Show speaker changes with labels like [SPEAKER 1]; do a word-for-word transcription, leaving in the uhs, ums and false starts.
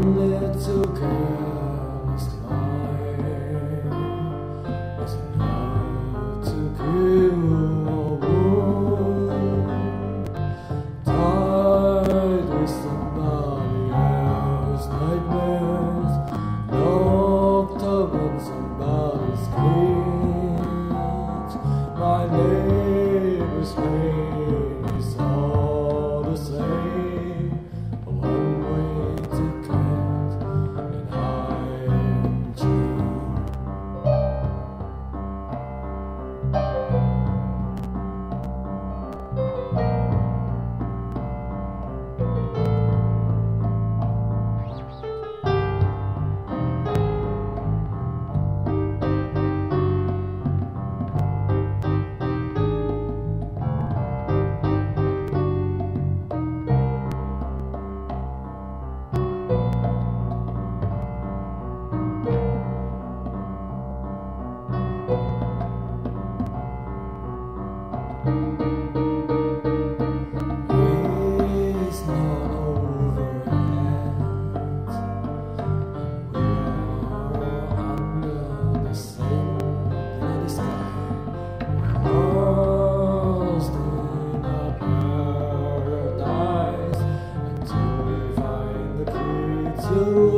[SPEAKER 1] little careless lie is enough to kill a wound. Tied with somebody else's nightmares, locked up in somebody's cage. My neighbor's pain is all the same. One way ticket and I am cheap. It's not over yet. We are under the same bloody sky. Lost in a paradise until we find the key to